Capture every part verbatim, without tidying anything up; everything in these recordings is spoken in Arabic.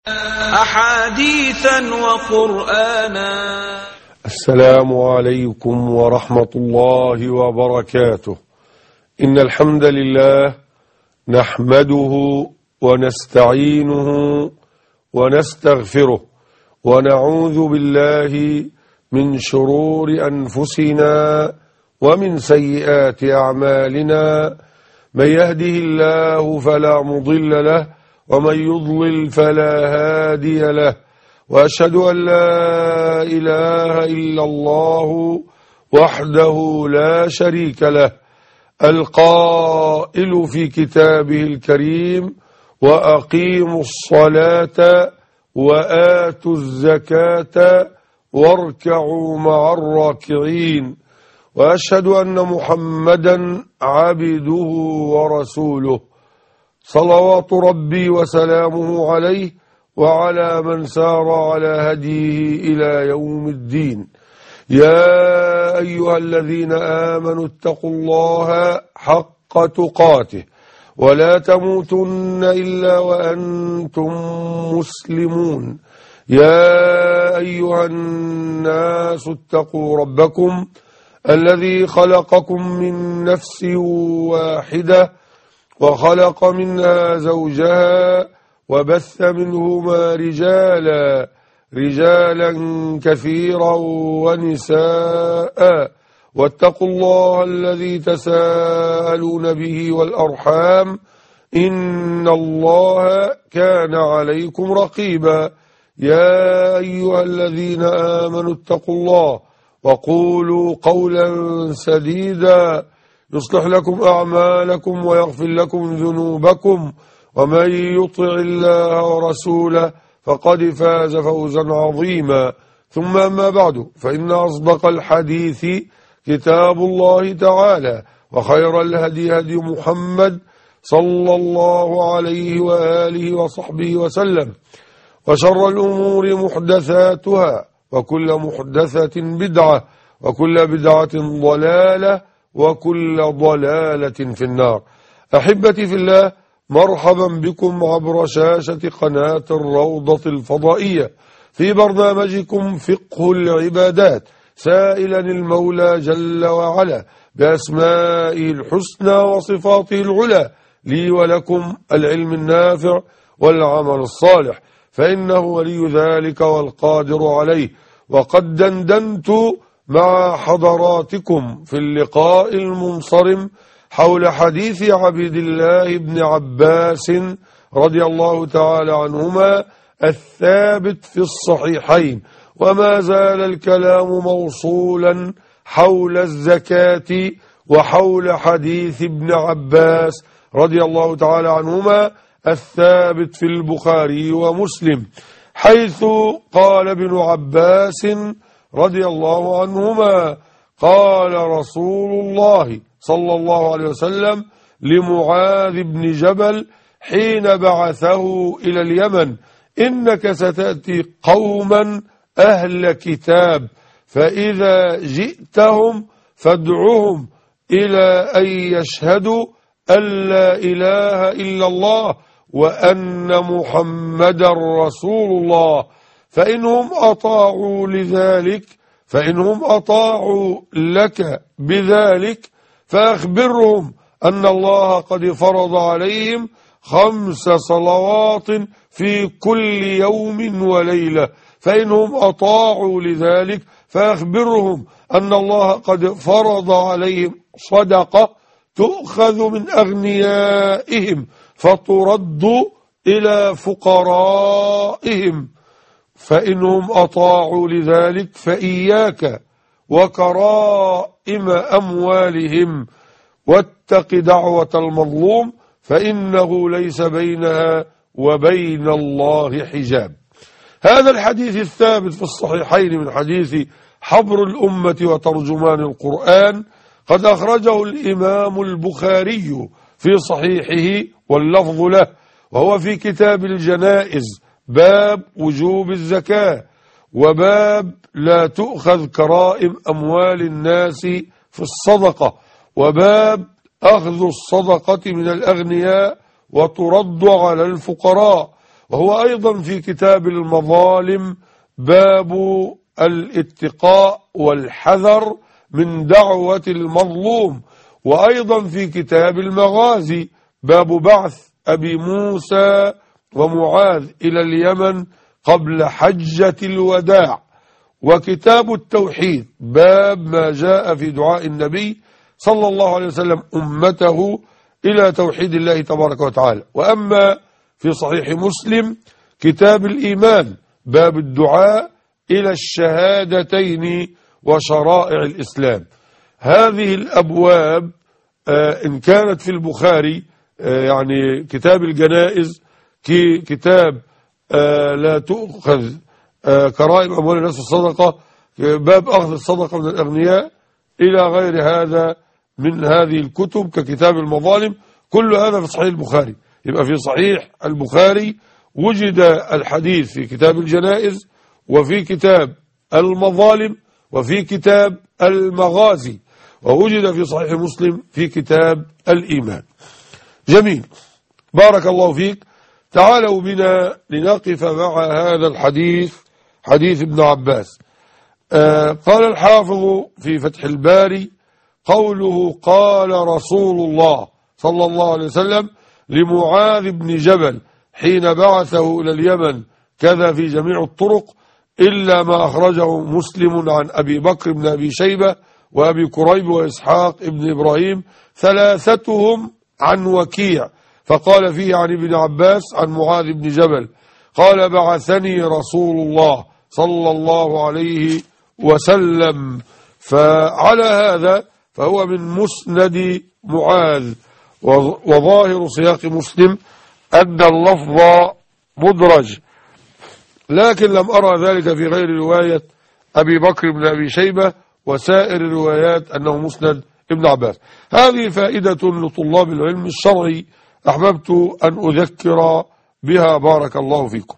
أحاديثا وقرآنا. السلام عليكم ورحمة الله وبركاته. إن الحمد لله نحمده ونستعينه ونستغفره ونعوذ بالله من شرور أنفسنا ومن سيئات أعمالنا. من يهده الله فلا مضل له ومن يضلل فلا هادي له، وأشهد أن لا إله إلا الله وحده لا شريك له، القائل في كتابه الكريم: وأقيموا الصلاة وآتوا الزكاة واركعوا مع الراكعين. وأشهد أن محمدا عبده ورسوله، صلوات ربي وسلامه عليه وعلى من سار على هديه إلى يوم الدين. يا أيها الذين آمنوا اتقوا الله حق تقاته ولا تموتن إلا وأنتم مسلمون. يا أيها الناس اتقوا ربكم الذي خلقكم من نفس واحدة وخلق منها زوجها وبث منهما رجالا رجالا كثيرا ونساء، واتقوا الله الذي تساءلون به والأرحام إن الله كان عليكم رقيبا. يا أيها الذين آمنوا اتقوا الله وقولوا قولا سديدا يصلح لكم أعمالكم ويغفر لكم ذنوبكم، ومن يطع الله ورسوله فقد فاز فوزا عظيما. ثم أما بعد، فإن أصدق الحديث كتاب الله تعالى، وخير الهدي هدي محمد صلى الله عليه وآله وصحبه وسلم، وشر الأمور محدثاتها، وكل محدثة بدعة، وكل بدعة ضلالة، وكل ضلالة في النار. أحبتي في الله، مرحبا بكم عبر شاشة قناة الروضة الفضائية في برنامجكم فقه العبادات، سائلا المولى جل وعلا بأسمائه الحسنى وصفاته العلى لي ولكم العلم النافع والعمل الصالح، فإنه ولي ذلك والقادر عليه. وقد دندنت مع حضراتكم في اللقاء المنصرم حول حديث عبد الله بن عباس رضي الله تعالى عنهما الثابت في الصحيحين، وما زال الكلام موصولا حول الزكاة وحول حديث ابن عباس رضي الله تعالى عنهما الثابت في البخاري ومسلم، حيث قال ابن عباس رضي الله عنهما: قال رسول الله صلى الله عليه وسلم لمعاذ بن جبل حين بعثه إلى اليمن: إنك ستأتي قوما أهل كتاب، فإذا جئتهم فادعهم إلى أن يشهدوا أن لا إله إلا الله وأن محمدا رسول الله، فإنهم أطاعوا لذلك فإنهم أطاعوا لك بذلك فأخبرهم أن الله قد فرض عليهم خمس صلوات في كل يوم وليلة، فإنهم أطاعوا لذلك فأخبرهم أن الله قد فرض عليهم صدقة تؤخذ من أغنيائهم فترد إلى فقرائهم، فإنهم أطاعوا لذلك فإياك وكرائم أموالهم، واتق دعوة المظلوم فإنه ليس بينها وبين الله حجاب. هذا الحديث الثابت في الصحيحين من حديث حبر الأمة وترجمان القرآن قد أخرجه الإمام البخاري في صحيحه واللفظ له، وهو في كتاب الجنائز باب وجوب الزكاة، وباب لا تؤخذ كرائم أموال الناس في الصدقة، وباب أخذ الصدقة من الأغنياء وترد على الفقراء، وهو أيضا في كتاب المظالم باب الاتقاء والحذر من دعوة المظلوم، وأيضا في كتاب المغازي باب بعث أبي موسى ومعاذ إلى اليمن قبل حجة الوداع، وكتاب التوحيد باب ما جاء في دعاء النبي صلى الله عليه وسلم أمته إلى توحيد الله تبارك وتعالى. وأما في صحيح مسلم كتاب الإيمان باب الدعاء إلى الشهادتين وشرائع الإسلام. هذه الأبواب آه إن كانت في البخاري آه يعني كتاب الجنائز كي كتاب آه لا تؤخذ آه كرائم أموال الناس الصدقة، باب أخذ الصدقة من الأغنياء، إلى غير هذا من هذه الكتب ككتاب المظالم، كل هذا في صحيح البخاري. يبقى في صحيح البخاري وجد الحديث في كتاب الجنائز وفي كتاب المظالم وفي كتاب المغازي، ووجد في صحيح مسلم في كتاب الإيمان. جميل، بارك الله فيك. تعالوا بنا لنقف مع هذا الحديث، حديث ابن عباس. آه قال الحافظ في فتح الباري قوله قال رسول الله صلى الله عليه وسلم لمعاذ بن جبل حين بعثه إلى اليمن كذا في جميع الطرق إلا ما أخرجه مسلم عن أبي بكر بن أبي شيبة وأبي كريب وإسحاق ابن إبراهيم ثلاثتهم عن وكيع، فقال فيه عن ابن عباس عن معاذ بن جبل قال بعثني رسول الله صلى الله عليه وسلم. فعلى هذا فهو من مسند معاذ، وظاهر سياق مسلم أن اللفظ مدرج، لكن لم أرى ذلك في غير رواية أبي بكر بن أبي شيبة وسائر الروايات أنه مسند ابن عباس. هذه فائدة لطلاب العلم الشرعي أحببت أن أذكر بها، بارك الله فيكم.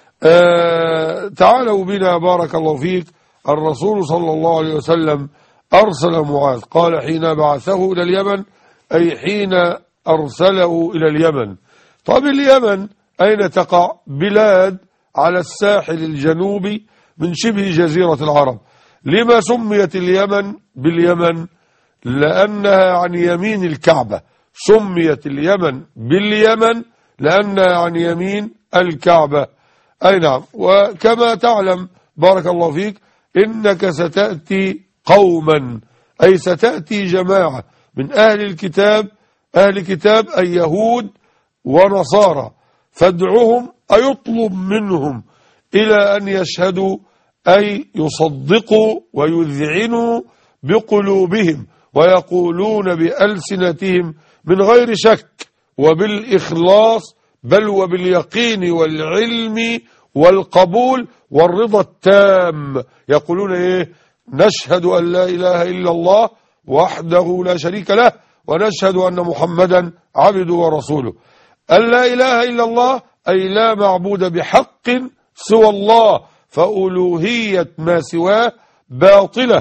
آه تعالوا بنا بارك الله فيك. الرسول صلى الله عليه وسلم أرسل معاذ، قال حين بعثه إلى اليمن أي حين أرسله إلى اليمن. طب اليمن أين تقع؟ بلاد على الساحل الجنوبي من شبه جزيرة العرب. لما سميت اليمن باليمن؟ لأنها عن يمين الكعبة. سميت اليمن باليمن لأنها عن يمين الكعبة. أي نعم. وكما تعلم بارك الله فيك إنك ستأتي قوما، أي ستأتي جماعة من أهل الكتاب، أهل كتاب أي يهود ونصارى، فادعهم أي يطلب منهم إلى أن يشهدوا أي يصدقوا ويذعنوا بقلوبهم ويقولون بألسنتهم من غير شك وبالإخلاص بل وباليقين والعلم والقبول والرضا التام. يقولون إيه؟ نشهد أن لا إله إلا الله وحده لا شريك له ونشهد أن محمدا عبده ورسوله. أن لا إله إلا الله أي لا معبود بحق سوى الله، فألوهية ما سواه باطلة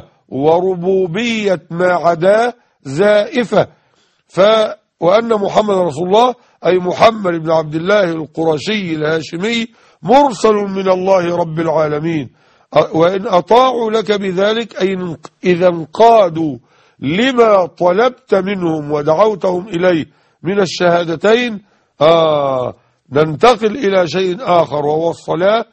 وربوبية ما عداه زائفة. ف وأن محمد رسول الله أي محمد بن عبد الله القرشي الهاشمي مرسل من الله رب العالمين. وإن أطاعوا لك بذلك أي إذا انقادوا لما طلبت منهم ودعوتهم إليه من الشهادتين. آه ننتقل إلى شيء آخر وهو الصلاة.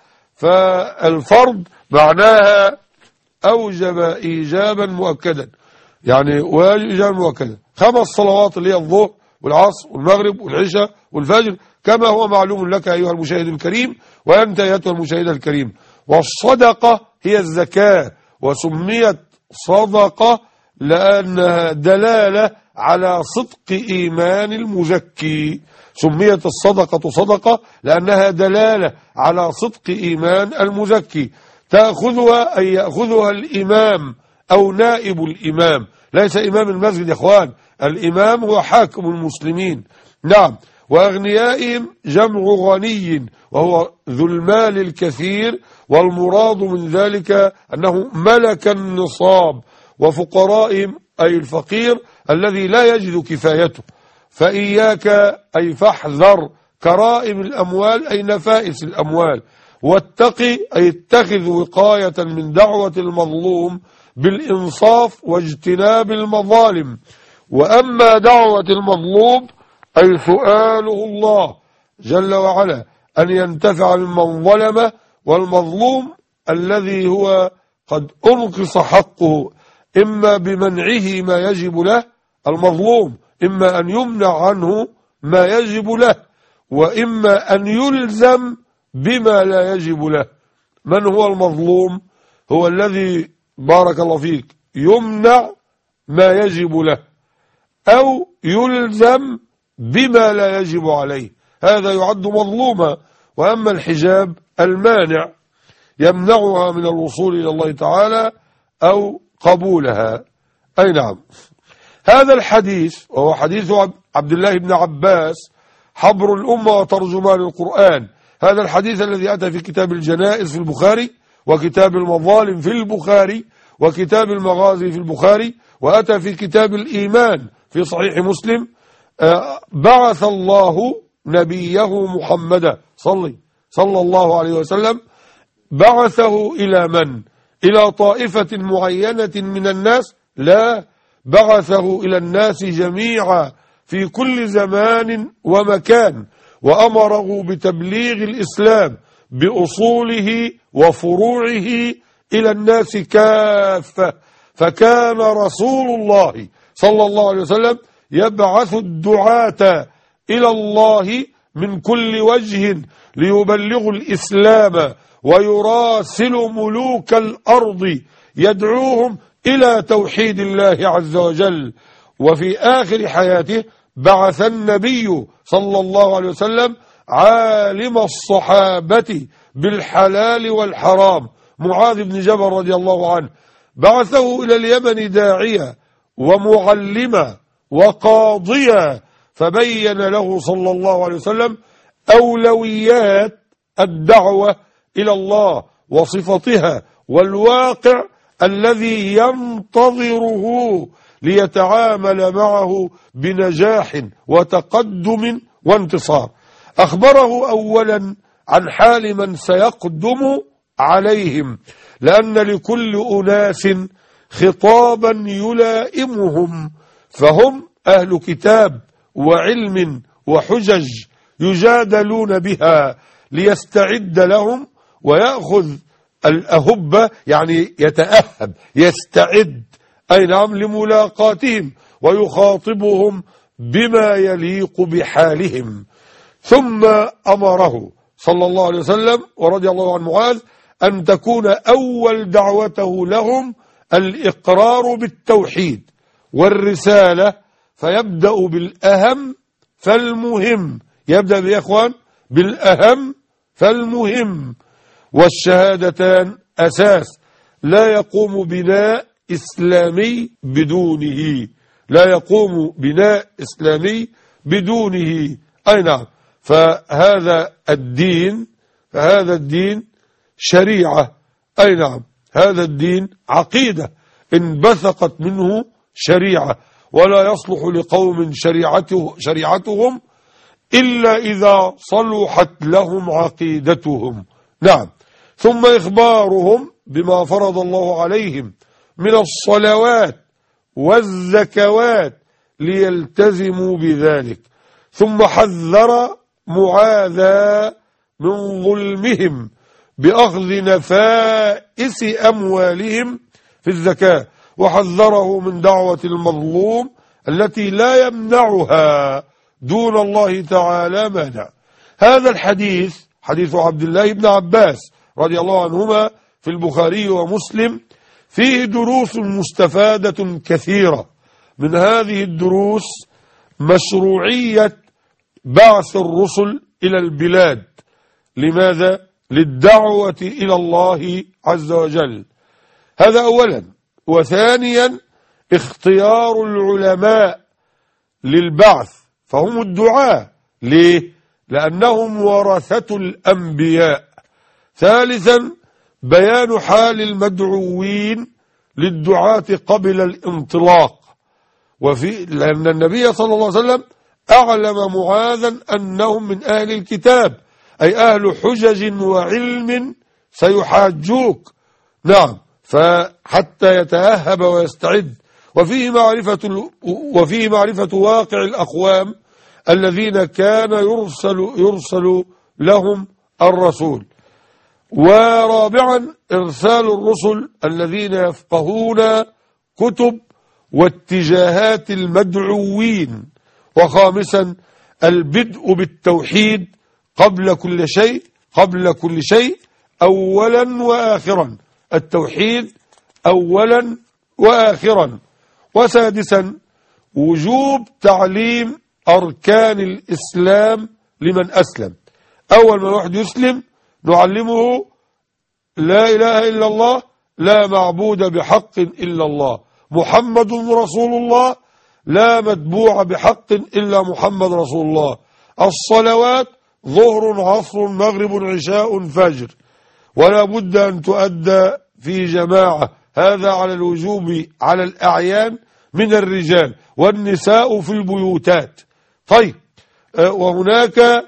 فالفرض معناها أوجب إيجابا مؤكدا، يعني واجبا مؤكدا. خمس صلوات اللي هي الظهر والعصر والمغرب والعشاء والفجر كما هو معلوم لك أيها المشاهد الكريم وأنت أيها المشاهد الكريم. والصدقة هي الزكاة، وسميت صدقة لأنها دلالة على صدق إيمان المزكي. سميت الصدقة صدقة لأنها دلالة على صدق إيمان المزكي. تأخذها أي يأخذها الإمام أو نائب الإمام، ليس إمام المسجد يا إخوان، الإمام هو حاكم المسلمين. نعم. وأغنيائهم جمع غني وهو ذو المال الكثير، والمراد من ذلك أنه ملك النصاب. وفقرائهم أي الفقير الذي لا يجد كفايته. فإياك أي فاحذر كرائم الأموال أي نفائس الأموال، واتقي أي اتخذ وقاية من دعوة المظلوم بالإنصاف واجتناب المظالم. وأما دعوة المظلوم أي سؤاله الله جل وعلا أن ينتفع ممن ظلمه، والمظلوم الذي هو قد أنقص حقه إما بمنعه ما يجب له، المظلوم إما أن يمنع عنه ما يجب له، وإما أن يلزم بما لا يجب له. من هو المظلوم؟ هو الذي بارك الله فيك يمنع ما يجب له أو يلزم بما لا يجب عليه، هذا يعد مظلوما. وأما الحجاب المانع يمنعها من الوصول إلى الله تعالى أو قبولها. أي نعم. هذا الحديث وهو حديث عبد الله بن عباس حبر الأمة وترجمان القرآن، هذا الحديث الذي أتى في كتاب الجنائز في البخاري، وكتاب المظالم في البخاري، وكتاب المغازي في البخاري، وأتى في كتاب الإيمان في صحيح مسلم. بعث الله نبيه محمدا صلى صلى الله عليه وسلم، بعثه إلى من؟ إلى طائفة معينة من الناس؟ لا، بعثه إلى الناس جميعا في كل زمان ومكان، وأمره بتبليغ الإسلام بأصوله وفروعه إلى الناس كافة. فكان رسول الله صلى الله عليه وسلم يبعث الدعاة إلى الله من كل وجه ليبلغوا الإسلام، ويراسل ملوك الأرض يدعوهم إلى توحيد الله عز وجل. وفي آخر حياته بعث النبي صلى الله عليه وسلم عالم الصحابة بالحلال والحرام معاذ بن جبل رضي الله عنه، بعثه إلى اليمن داعية ومعلما وقاضيا، فبين له صلى الله عليه وسلم أولويات الدعوة إلى الله وصفتها والواقع الذي ينتظره ليتعامل معه بنجاح وتقدم وانتصار. أخبره أولا عن حال من سيقدم عليهم، لأن لكل أناس خطابا يلائمهم، فهم أهل كتاب وعلم وحجج يجادلون بها، ليستعد لهم ويأخذ الأهبة، يعني يتأهب يستعد، أي نعم، لملاقاتهم ويخاطبهم بما يليق بحالهم. ثم أمره صلى الله عليه وسلم ورضي الله عن معاذ أن تكون أول دعوته لهم الإقرار بالتوحيد والرسالة، فيبدأ بالأهم فالمهم، يبدأ يا إخوان بالأهم فالمهم. والشهادتان أساس لا يقوم بناء إسلامي بدونه، لا يقوم بناء إسلامي بدونه. أي نعم. فهذا الدين فهذا الدين شريعة، أي نعم، هذا الدين عقيدة انبثقت منه شريعة، ولا يصلح لقوم شريعته شريعتهم إلا إذا صلحت لهم عقيدتهم. نعم. ثم إخبارهم بما فرض الله عليهم من الصلوات والزكوات ليلتزموا بذلك. ثم حذر معاذا من ظلمهم بأخذ نفائس أموالهم في الزكاة، وحذره من دعوة المظلوم التي لا يمنعها دون الله تعالى مانع. هذا الحديث حديث عبد الله بن عباس رضي الله عنهما في البخاري ومسلم، فيه دروس مستفادة كثيرة. من هذه الدروس مشروعية بعث الرسل إلى البلاد. لماذا؟ للدعوة إلى الله عز وجل، هذا أولا. وثانيا اختيار العلماء للبعث، فهم الدعاء. ليه؟ لأنهم ورثة الأنبياء. ثالثا بيان حال المدعوين للدعاة قبل الانطلاق، وفي لأن النبي صلى الله عليه وسلم أعلم معاذا أنهم من أهل الكتاب، أي أهل حجج وعلم سيحاجوك. نعم، فحتى يتأهب ويستعد. وفيه معرفة وفيه معرفة واقع الأقوام الذين كان يرسل يرسل لهم الرسول. ورابعا إرسال الرسل الذين يفقهون كتب واتجاهات المدعوين. وخامسا البدء بالتوحيد قبل كل شيء قبل كل شيء أولا وآخرا، التوحيد أولا وآخرا. وسادسا وجوب تعليم أركان الإسلام لمن أسلم. أول ما الواحد يسلم نعلمه لا إله إلا الله، لا معبود بحق إلا الله، محمد رسول الله، لا متبوع بحق إلا محمد رسول الله، الصلوات ظهر عصر مغرب عشاء فجر، ولا بد أن تؤدى في جماعة، هذا على الوجوب على الأعيان من الرجال، والنساء في البيوتات. طيب، وهناك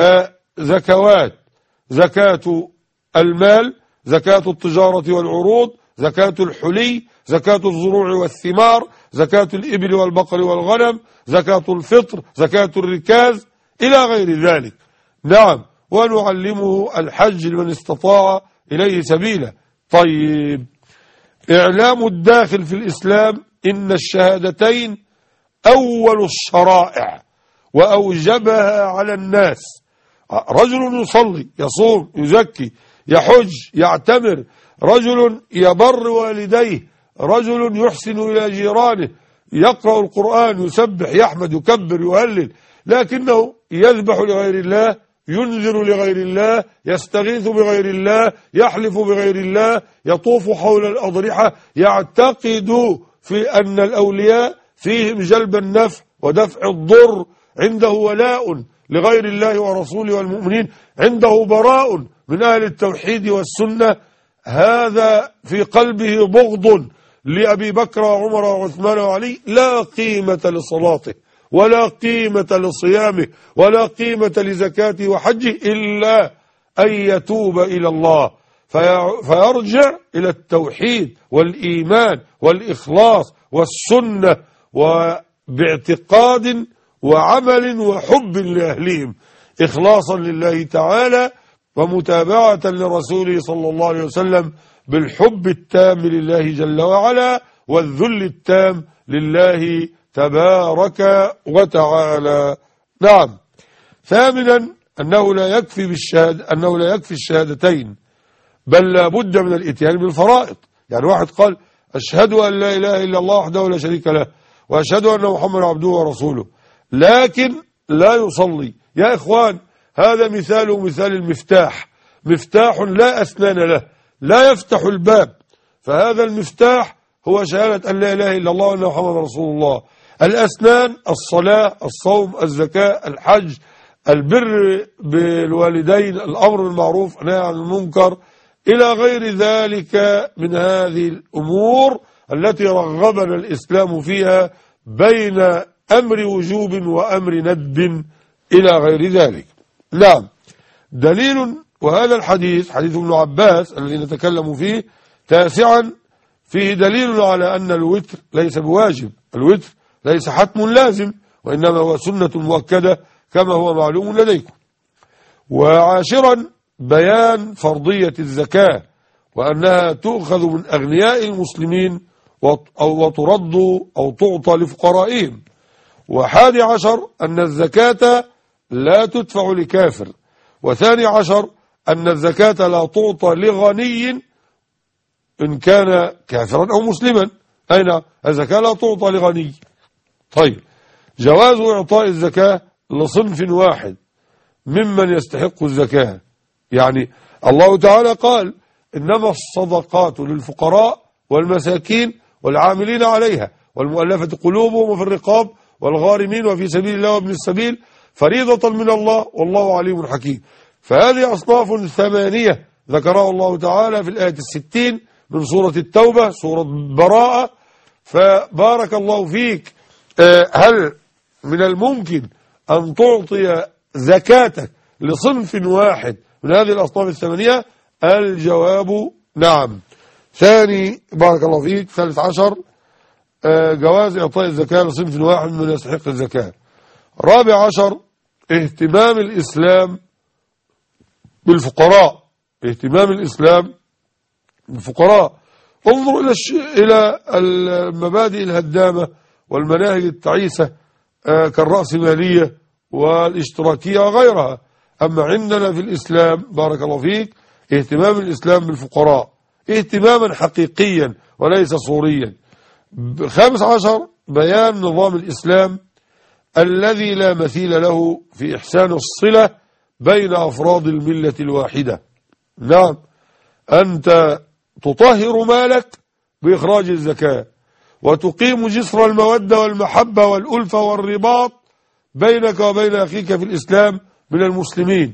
زكوات: زكاة المال، زكاة التجارة والعروض، زكاة الحلي، زكاة الزروع والثمار، زكاة الإبل والبقر والغنم، زكاة الفطر، زكاة الركاز، إلى غير ذلك. نعم، ونعلمه الحج لمن استطاع إليه سبيلا. طيب، إعلام الداخل في الإسلام إن الشهادتين أول الشرائع وأوجبها على الناس. رجل يصلي، يصوم، يزكي، يحج، يعتمر، رجل يبر والديه، رجل يحسن إلى جيرانه، يقرأ القرآن، يسبح، يحمد، يكبر، يهلل، لكنه يذبح لغير الله، ينذر لغير الله، يستغيث بغير الله، يحلف بغير الله، يطوف حول الأضرحة، يعتقد في أن الأولياء فيهم جلب النفع ودفع الضر، عنده ولاء لغير الله ورسوله والمؤمنين، عنده براء من أهل التوحيد والسنة. هذا في قلبه بغض لأبي بكر وعمر وعثمان وعلي، لا قيمة لصلاته ولا قيمة لصيامه ولا قيمة لزكاته وحجه إلا أن يتوب إلى الله، فيرجع إلى التوحيد والإيمان والإخلاص والسنة، وباعتقاد وعمل وحب لأهلهم، إخلاصا لله تعالى ومتابعة لرسوله صلى الله عليه وسلم، بالحب التام لله جل وعلا والذل التام لله تبارك وتعالى. نعم. ثامنا أنه لا يكفي بالشهادة أنه لا يكفي الشهادتين، بل لا بد من الاتيان بالفرائض. يعني واحد قال أشهد أن لا إله إلا الله وحده لا شريك له، وأشهد أن محمدا عبده ورسوله، لكن لا يصلي. يا إخوان، هذا مثال مثال المفتاح، مفتاح لا أسنان له، لا يفتح الباب. فهذا المفتاح هو شهادة أن لا إله إلا الله وأن محمد رسول الله. الأسنان: الصلاة، الصوم، الزكاة، الحج، البر بالوالدين، الأمر بالمعروف، النهي عن المنكر، إلى غير ذلك من هذه الأمور التي رغبنا الإسلام فيها بين أمر وجوب وأمر ندب إلى غير ذلك. نعم. دليل، وهذا الحديث حديث ابن عباس الذي نتكلم فيه. تاسعا فيه دليل على أن الوتر ليس بواجب، الوتر ليس حتم لازم، وإنما هو سنة مؤكدة كما هو معلوم لديكم. وعاشرا بيان فرضية الزكاة، وأنها تؤخذ من أغنياء المسلمين وترد أو تعطى لفقرائهم. وحادي عشر أن الزكاة لا تدفع لكافر. وثاني عشر أن الزكاة لا تعطى لغني إن كان كافرا أو مسلما. أين الزكاة لا تعطى لغني. طيب، جواز إعطاء الزكاة لصنف واحد ممن يستحق الزكاة. يعني الله تعالى قال إنما الصدقات للفقراء والمساكين والعاملين عليها والمؤلفة قلوبهم وفي الرقاب والغارمين وفي سبيل الله وابن السبيل فريضة من الله والله عليم حكيم. فهذه أصناف ثمانية ذكرها الله تعالى في الآية الستين من سورة التوبة، سورة براءة. فبارك الله فيك. هل من الممكن أن تعطي زكاتك لصنف واحد من هذه الأصناف الثمانية؟ الجواب نعم. ثاني بارك الله فيك، ثالث عشر جواز إعطاء الزكاة لصنف واحد من يستحق الزكاة. رابع عشر اهتمام الإسلام بالفقراء، اهتمام الإسلام بالفقراء. انظر إلى الش... إلى المبادئ الهدامة والمناهج التعيسة آه كالرأسمالية والاشتراكية وغيرها. أما عندنا في الإسلام بارك الله فيك اهتمام الإسلام بالفقراء اهتماما حقيقيا وليس صوريا. خامس عشر بيان نظام الإسلام الذي لا مثيل له في إحسان الصلة بين أفراد الملة الواحدة. نعم، أنت تطهر مالك بإخراج الزكاة، وتقيم جسر المودة والمحبة والألفة والرباط بينك وبين أخيك في الإسلام من المسلمين،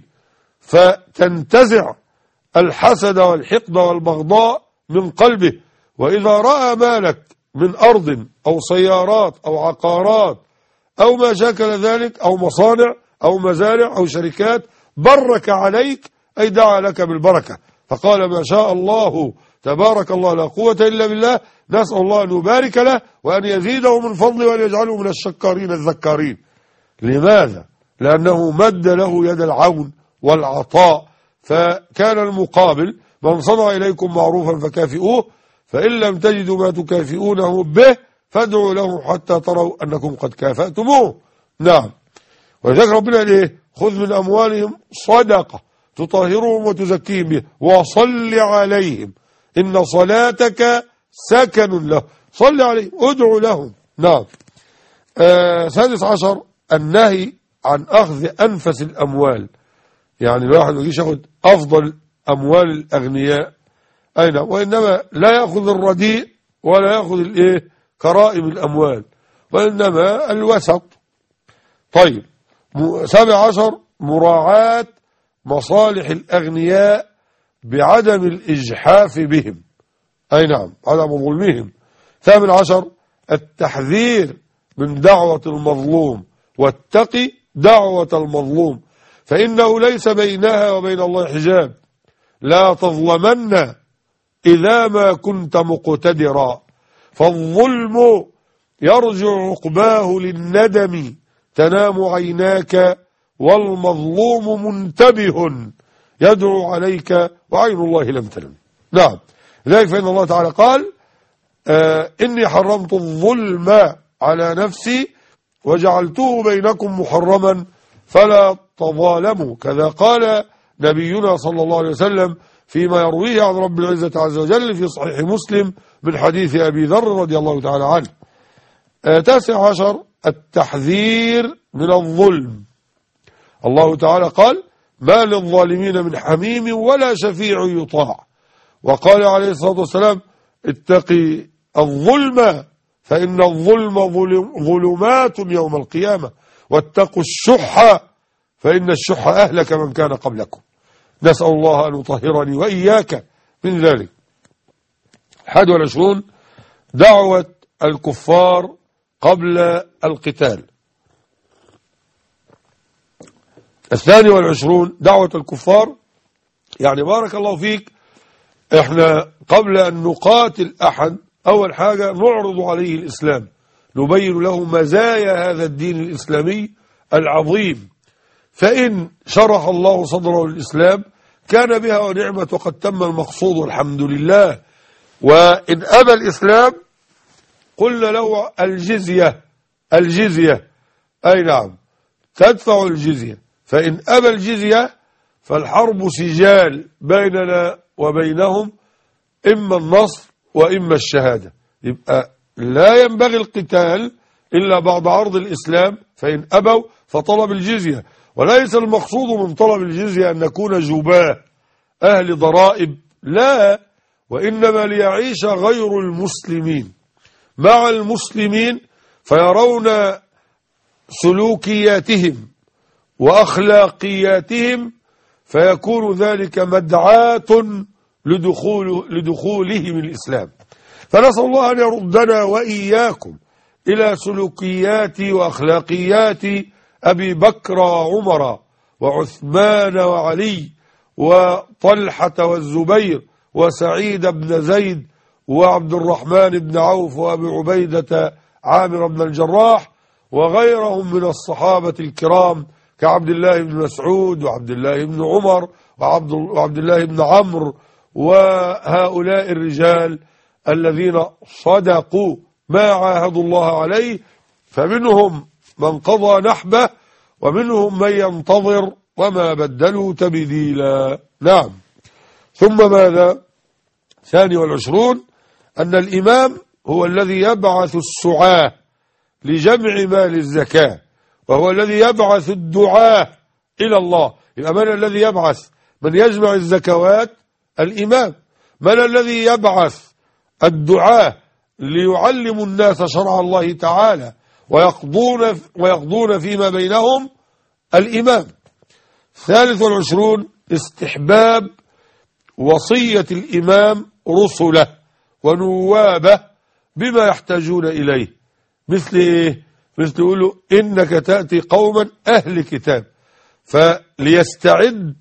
فتنتزع الحسد والحقد والبغضاء من قلبه. وإذا رأى مالك من أرض أو سيارات أو عقارات أو ما شاكل ذلك أو مصانع أو مزارع أو شركات برك عليك، أي دعا لك بالبركة، فقال ما شاء الله تبارك الله لا قوة إلا بالله. نسأل الله أن يبارك له وأن يزيده من فضله وأن يجعله من الشكارين الذكارين. لماذا؟ لأنه مد له يد العون والعطاء، فكان المقابل من صنع إليكم معروفا فكافئوه، فإن لم تجدوا ما تكافئونه به فادعوا له حتى تروا أنكم قد كافأتموه. نعم، ولذلك ربنا قال إيه؟ خذ من أموالهم صدقة تطهرهم وتزكيهم به وصل عليهم إن صلاتك سكن له. صل عليهم، ادعوا لهم. نعم. آه سادس عشر النهي عن أخذ أنفس الأموال، يعني الواحد ما يجيش ياخد أفضل أموال الأغنياء، أين وإنما لا يأخذ الرديء ولا يأخذ الإيه كرائم الأموال، وإنما الوسط. طيب، سابع عشر مراعاة مصالح الأغنياء بعدم الإجحاف بهم، أي نعم عدم ظلمهم. ثامن عشر التحذير من دعوة المظلوم، واتقي دعوة المظلوم فإنه ليس بينها وبين الله حجاب. لا تظلمن إذا ما كنت مقتدرا، فالظلم يرجع عقباه للندم، تنام عيناك والمظلوم منتبه يدعو عليك وعين الله لم تنم. نعم، لذلك فإن الله تعالى قال آه إني حرمت الظلم على نفسي وجعلته بينكم محرما فلا تظالموا، كذا قال نبينا صلى الله عليه وسلم فيما يرويه عن رب العزة عز وجل في صحيح مسلم من حديث أبي ذر رضي الله تعالى عنه. آه تاسع عشر التحذير من الظلم. الله تعالى قال ما للظالمين من حميم ولا شفيع يطاع، وقال عليه الصلاة والسلام اتقي الظلم فإن الظلم ظلمات يوم القيامة، واتقوا الشح فإن الشح أهلك من كان قبلكم. نسأل الله أن يطهرني وإياك من ذلك. الحادي والعشرون دعوة الكفار قبل القتال. الثاني والعشرون دعوة الكفار، يعني بارك الله فيك احنا قبل أن نقاتل أحد أول حاجة نعرض عليه الإسلام، نبين له مزايا هذا الدين الإسلامي العظيم، فإن شرح الله صدره للإسلام كان بها ونعمة وقد تم المقصود والحمد لله. وإن أبى الإسلام قلنا له الجزية، الجزية أي نعم تدفع الجزية، فإن أبى الجزية فالحرب سجال بيننا وبينهم، إما النصر وإما الشهادة. يبقى لا ينبغي القتال إلا بعد عرض الإسلام، فإن أبوا فطلب الجزية. وليس المقصود من طلب الجزية أن نكون جباه أهل ضرائب، لا، وإنما ليعيش غير المسلمين مع المسلمين فيرون سلوكياتهم وأخلاقياتهم، فيكون ذلك مدعاة لدخول لدخولهم الإسلام. فنسأل الله أن يردنا وإياكم إلى سلوكيات وأخلاقيات أبي بكر وعمر وعثمان وعلي وطلحة والزبير وسعيد بن زيد وعبد الرحمن بن عوف وأبي عبيدة عامر بن الجراح وغيرهم من الصحابة الكرام كعبد الله بن مسعود وعبد الله بن عمر وعبد, وعبد الله بن عمرو، وهؤلاء الرجال الذين صدقوا ما عاهدوا الله عليه، فمنهم من قضى نحبه ومنهم من ينتظر وما بدلوا تبديلا. نعم. ثم ماذا؟ ثاني والعشرون أن الإمام هو الذي يبعث السعاة لجمع مال الزكاة، وهو الذي يبعث الدعاة إلى الله. يبقى من الذي يبعث من يجمع الزكوات؟ الإمام. من الذي يبعث الدعاة ليعلموا الناس شرع الله تعالى ويقضون ويقضون فيما بينهم؟ الإمام. ثالث والعشرون استحباب وصية الإمام رسله ونوابه بما يحتاجون إليه. مثل إيه؟ مثل يقولوا إنك تأتي قوما أهل كتاب فليستعد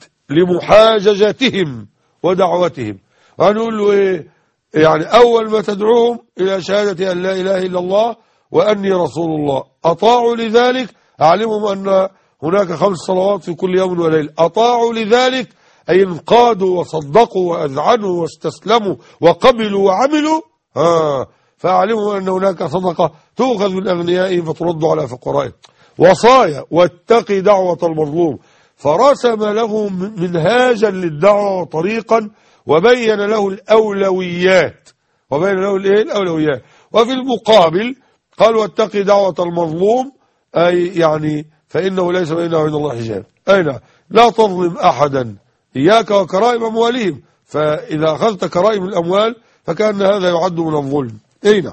لمحاججتهم ودعوتهم. ونقول له إيه؟ يعني أول ما تدعوهم إلى شهادة أن لا إله إلا الله وأني رسول الله، أطاعوا لذلك أعلمهم أن هناك خمس صلوات في كل يوم وليلة. أطاعوا لذلك أي انقادوا وصدقوا وأذعنوا واستسلموا وقبلوا وعملوا، آه فأعلموا أن هناك صدقة تؤخذ من أغنيائهم فترد على فقرائهم. وصايا واتقي دعوة المظلوم، فرسم له منهاجا للدعوة وطريقا وبين له الأولويات وبين له الإيه؟ الأولويات. وفي المقابل قال واتقي دعوة المظلوم، أي يعني فإنه ليس بينه وبين الله حجاب. أين لا تظلم أحدا، إياك وكرائم أموالهم، فإذا أخذت كرائم الأموال فكأن هذا يعد من الظلم. أين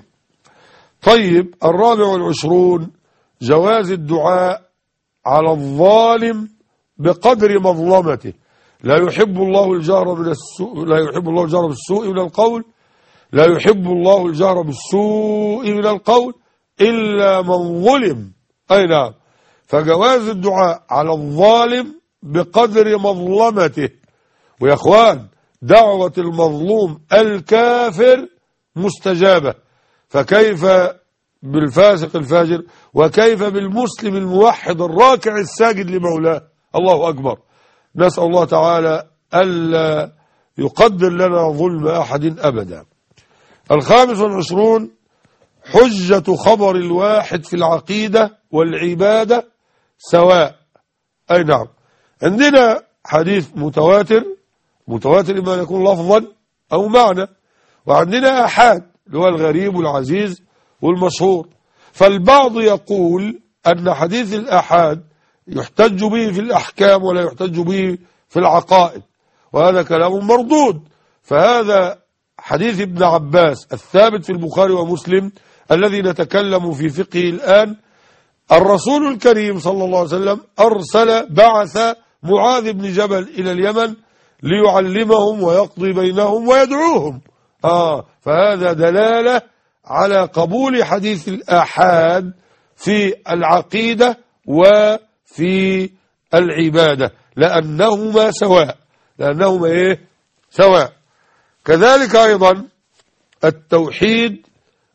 طيب. الرابع والعشرون جواز الدعاء على الظالم بقدر مظلمته. لا يحب الله الجهر من السوء لا يحب الله الجهر بالسوء من القول لا يحب الله الجهر بالسوء من القول إلا من ظلم. أي نعم. فجواز الدعاء على الظالم بقدر مظلمته. ويا اخوان دعوة المظلوم الكافر مستجابة، فكيف بالفاسق الفاجر، وكيف بالمسلم الموحد الراكع الساجد لمولاه؟ الله أكبر. نسأل الله تعالى ألا يقدر لنا ظلم أحد أبدا. الخامس والعشرون حجة خبر الواحد في العقيدة والعبادة سواء. أي نعم. عندنا حديث متواتر، متواتر إما يكون لفظا أو معنى، وعندنا أحاد اللي هو الغريب والعزيز والمشهور. فالبعض يقول أن حديث الأحاد يحتج به في الأحكام ولا يحتج به في العقائد، وهذا كلام مردود. فهذا حديث ابن عباس الثابت في البخاري ومسلم الذي نتكلم في فقهه الآن، الرسول الكريم صلى الله عليه وسلم أرسل بعث معاذ بن جبل إلى اليمن ليعلمهم ويقضي بينهم ويدعوهم. آه فهذا دلالة على قبول حديث الآحاد في العقيدة وفي العبادة، لأنهما سواء لأنهما إيه؟ سواء. كذلك أيضا التوحيد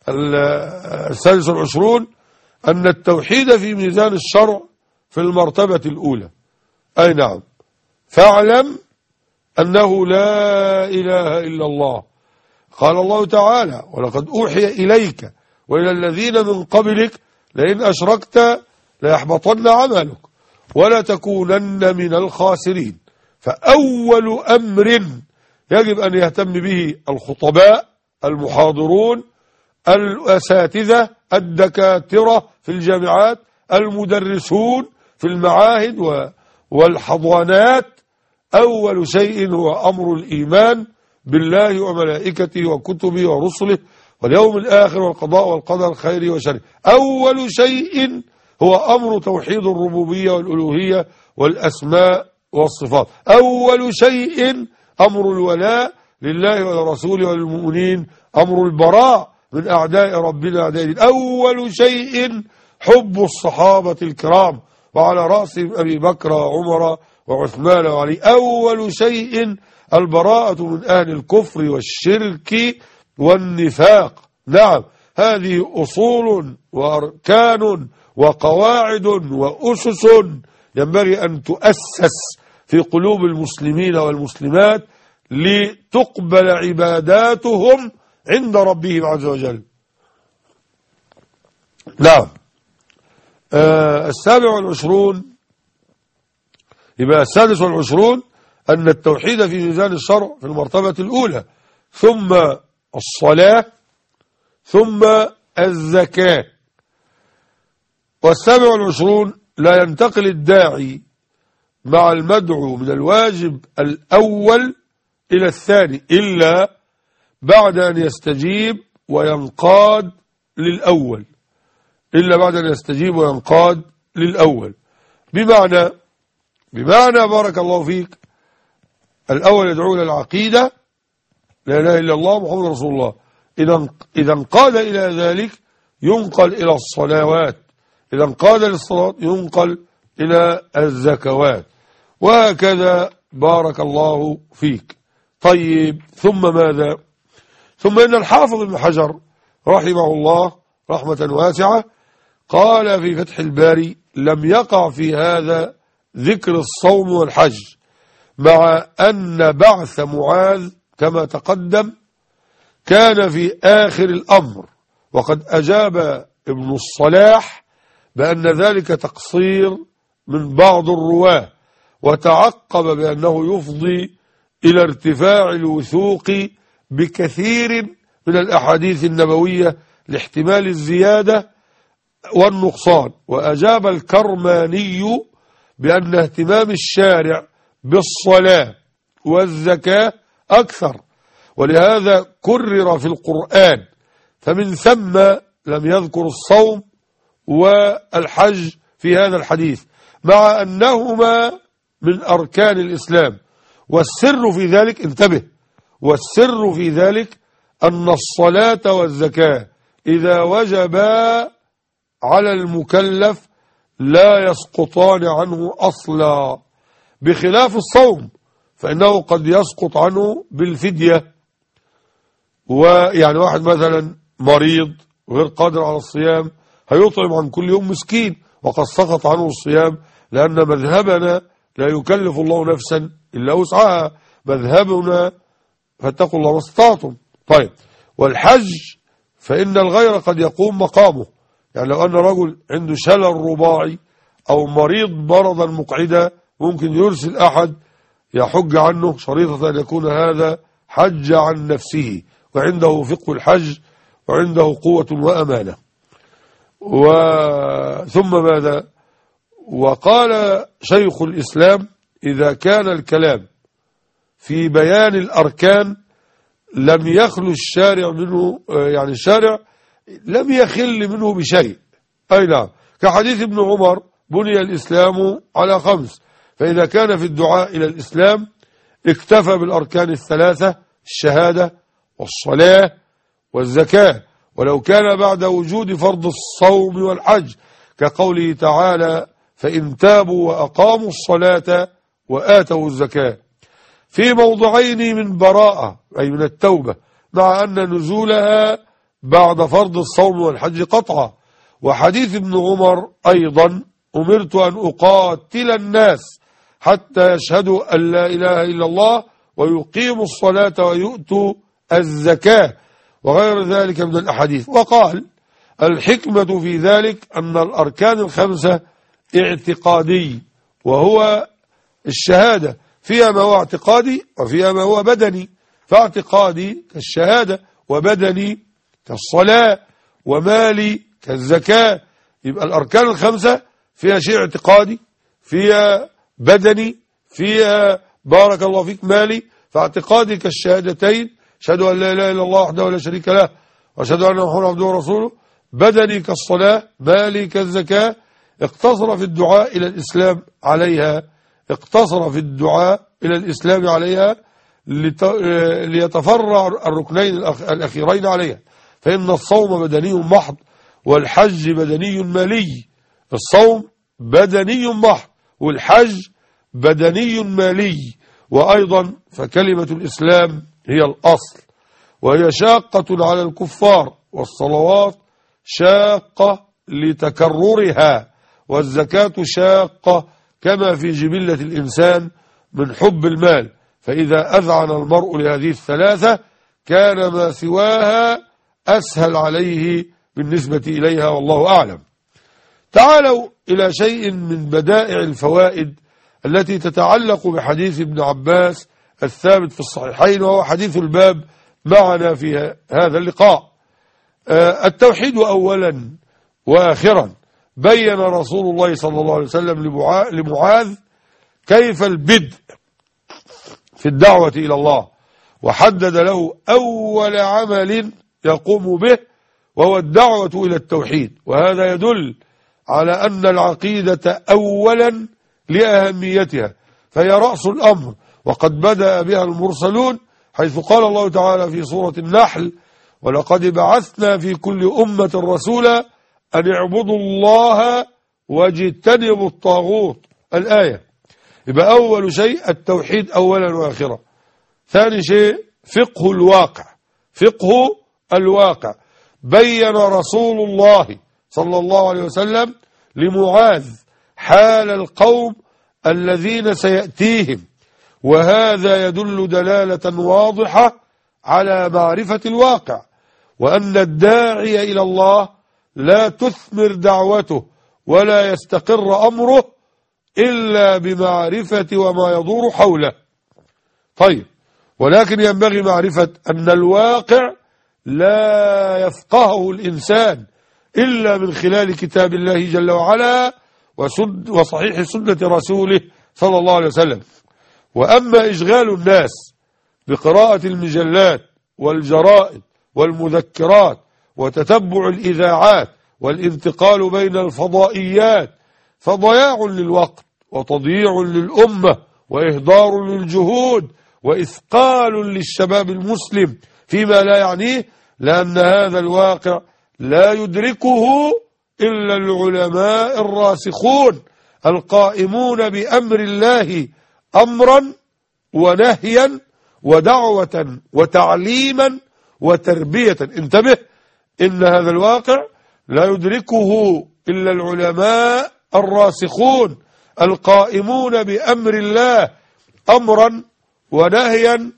السادس والعشرون أن التوحيد في ميزان الشرع في المرتبة الأولى. أي نعم. فاعلم أنه لا إله إلا الله. قال الله تعالى ولقد أوحي إليك وإلى الذين من قبلك لئن أشركت ليحبطن عملك ولا تكونن من الخاسرين. فأول أمر يجب أن يهتم به الخطباء المحاضرون الأساتذة الدكاترة في الجامعات المدرسون في المعاهد والحضانات، أول شيء هو أمر الإيمان بالله وملائكته وكتبه ورسله واليوم الآخر والقضاء والقدر خيره وشره. أول شيء هو أمر توحيد الربوبية والألوهية والأسماء والصفات. أول شيء أمر الولاء لله ولرسوله وللمؤمنين، أمر البراء من أعداء ربنا أعداء. أول شيء حب الصحابة الكرام وعلى رأسهم أبي بكر وعمر وعثمان وعلي. أول شيء البراءة من أهل الكفر والشرك والنفاق. نعم، هذه أصول وأركان وقواعد وأسس ينبغي أن تؤسس في قلوب المسلمين والمسلمات لتقبل عباداتهم عند ربهم عز وجل. نعم. آه السابع والعشرون، يبقى السادس والعشرون أن التوحيد في ميزان الشرع في المرتبة الأولى، ثم الصلاة، ثم الزكاة. والسابع والعشرون لا ينتقل الداعي مع المدعو من الواجب الأول إلى الثاني إلا بعد أن يستجيب وينقاد للأول، إلا بعد أن يستجيب وينقاد للأول. بمعنى بمعنى بارك الله فيك، الأول يدعو إلى العقيدة لا إله إلا الله محمد رسول الله، إذا انقاد إلى ذلك ينقل إلى الصلوات، إذا انقاد للصلاة ينقل إلى الزكوات، وهكذا بارك الله فيك. طيب، ثم ماذا؟ ثم إن الحافظ ابن حجر رحمه الله رحمة واسعة قال في فتح الباري: لم يقع في هذا ذكر الصوم والحج، مع أن بعث معاذ كما تقدم كان في آخر الأمر، وقد أجاب ابن الصلاح بأن ذلك تقصير من بعض الرواه، وتعقب بأنه يفضي إلى ارتفاع الوثوق بكثير من الأحاديث النبوية لاحتمال الزيادة والنقصان. وأجاب الكرماني بأن اهتمام الشارع بالصلاة والزكاة أكثر، ولهذا كرر في القرآن، فمن ثم لم يذكر الصوم والحج في هذا الحديث، مع أنهما من أركان الإسلام. والسر في ذلك، انتبه، والسر في ذلك أن الصلاة والزكاة إذا وجبا على المكلف لا يسقطان عنه أصلا، بخلاف الصوم فإنه قد يسقط عنه بالفدية. ويعني واحد مثلا مريض غير قادر على الصيام هيطعم عن كل يوم مسكين، وقد سقط عنه الصيام، لأن مذهبنا لا يكلف الله نفسا إلا وسعها، مذهبنا فاتقوا الله ما استطعتم. طيب، والحج فإن الغير قد يقوم مقامه، يعني لو أن رجل عنده شلل رباعي أو مريض مرضا مقعدا ممكن يرسل أحد يحج عنه، شريطة أن يكون هذا حج عن نفسه وعنده فقه الحج وعنده قوة وأمانة. وثم ماذا؟ وقال شيخ الإسلام: إذا كان الكلام في بيان الأركان لم يخلو الشارع منه، يعني الشارع لم يخل منه بشيء. أي نعم، كحديث ابن عمر: بني الإسلام على خمس، فإذا كان في الدعاء إلى الإسلام اكتفى بالأركان الثلاثة: الشهادة والصلاة والزكاة، ولو كان بعد وجود فرض الصوم والحج، كقوله تعالى: فإن تابوا وأقاموا الصلاة وآتوا الزكاة، في موضعين من براءة أي من التوبة، مع أن نزولها بعد فرض الصوم والحج قطعا. وحديث ابن عمر أيضا: أمرت أن أقاتل الناس حتى يشهدوا أن لا إله إلا الله ويقيموا الصلاة ويؤتوا الزكاة، وغير ذلك من الأحاديث. وقال: الحكمة في ذلك أن الأركان الخمسة اعتقادي، وهو الشهادة فيها ما هو اعتقادي وفيها ما هو بدني، فاعتقادي كالشهادة، وبدني كالصلاة، ومالي كالزكاة. يبقى الأركان الخمسة فيها شيء اعتقادي، فيها بدني، فيها بارك الله فيك مالي. فاعتقادي كالشهادتين: أشهد أن لا إله إلا الله وحده لا شريك له وأشهد أن محمدا عبده ورسوله. بدني كالصلاة، مالي كالزكاة. اقتصر في الدعاء إلى الإسلام عليها اقتصر في الدعاء إلى الإسلام عليها ليتفرع الركنين الأخيرين عليها، فإن الصوم بدني محض والحج بدني مالي. الصوم بدني محض، والحج بدني مالي. وأيضا فكلمة الإسلام هي الأصل، وهي شاقة على الكفار، والصلوات شاقة لتكررها، والزكاة شاقة كما في جبلة الإنسان من حب المال، فإذا أذعن المرء لهذه الثلاثة كان ما سواها أسهل عليه بالنسبة إليها، والله أعلم. تعالوا إلى شيء من بدائع الفوائد التي تتعلق بحديث ابن عباس الثابت في الصحيحين، وهو حديث الباب معنا في هذا اللقاء. التوحيد أولا وآخرا. بين رسول الله صلى الله عليه وسلم لمعاذ كيف البدء في الدعوة إلى الله، وحدد له أول عمل يقوم به وهو الدعوة إلى التوحيد، وهذا يدل على أن العقيدة أولا لأهميتها، فهي رأس الأمر، وقد بدأ بها المرسلون، حيث قال الله تعالى في سورة النحل: ولقد بعثنا في كل أمة رسولا أن اعبدوا الله واجتنبوا الطاغوت. الآية. يبقى أول شيء التوحيد أولا وآخرا. ثاني شيء فقه الواقع. فقه الواقع. بين رسول الله صلى الله عليه وسلم لمعاذ حال القوم الذين سيأتيهم، وهذا يدل دلالة واضحة على معرفة الواقع، وأن الداعي إلى الله لا تثمر دعوته ولا يستقر أمره إلا بمعرفة وما يدور حوله. طيب، ولكن ينبغي معرفة أن الواقع لا يفقهه الإنسان إلا من خلال كتاب الله جل وعلا وصحيح سنة رسوله صلى الله عليه وسلم. وأما إشغال الناس بقراءة المجلات والجرائد والمذكرات وتتبع الإذاعات والانتقال بين الفضائيات فضياع للوقت وتضييع للأمة وإهدار للجهود وإثقال للشباب المسلم فيما لا يعنيه، لأن هذا الواقع لا يدركه إلا العلماء الراسخون القائمون بأمر الله أمرا ونهيا ودعوة وتعليما وتربية. انتبه، إن هذا الواقع لا يدركه إلا العلماء الراسخون القائمون بأمر الله أمرا ونهيا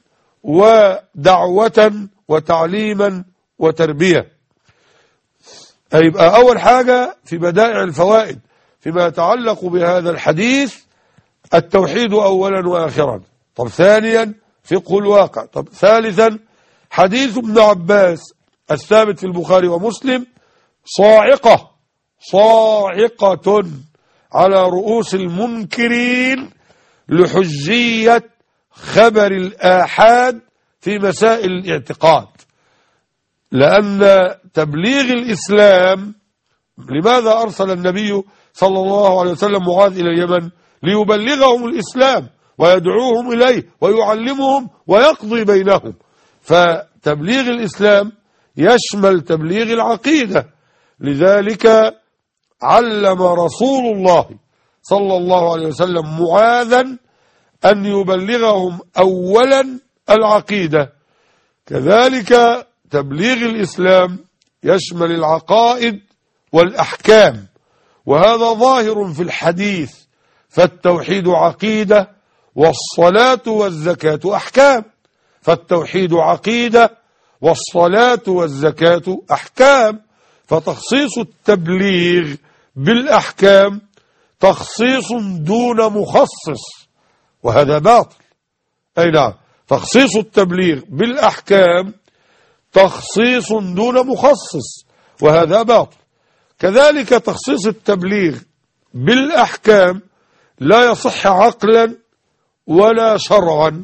ودعوة وتعليما وتربية. يبقى أول حاجة في بدائع الفوائد فيما يتعلق بهذا الحديث التوحيد أولا وآخرا. طب ثانيا فقه الواقع. طب ثالثا حديث ابن عباس الثابت في البخاري ومسلم صاعقة صاعقة على رؤوس المنكرين لحجية خبر الآحاد في مسائل الاعتقاد، لأن تبليغ الإسلام، لماذا أرسل النبي صلى الله عليه وسلم معاذ إلى اليمن؟ ليبلغهم الإسلام ويدعوهم إليه ويعلمهم ويقضي بينهم. فتبليغ الإسلام يشمل تبليغ العقيدة، لذلك علم رسول الله صلى الله عليه وسلم معاذا أن يبلغهم أولا العقيدة. كذلك تبليغ الإسلام يشمل العقائد والأحكام، وهذا ظاهر في الحديث، فالتوحيد عقيدة والصلاة والزكاة أحكام. فالتوحيد عقيدة والصلاة والزكاة أحكام، فتخصيص التبليغ بالأحكام تخصيص دون مخصص، وهذا باطل. أي نعم، تخصيص التبليغ بالأحكام تخصيص دون مخصص، وهذا باطل. كذلك تخصيص التبليغ بالأحكام لا يصح عقلا ولا شرعا.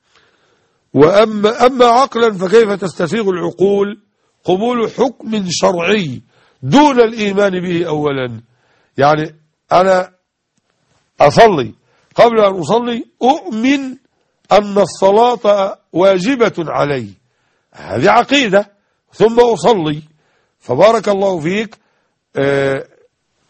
وأما أما عقلا فكيف تستسيغ العقول قبول حكم شرعي دون الإيمان به أولا؟ يعني أنا أصلي، قبل أن أصلي أؤمن أن الصلاة واجبة علي، هذه عقيدة، ثم أصلي، فبارك الله فيك،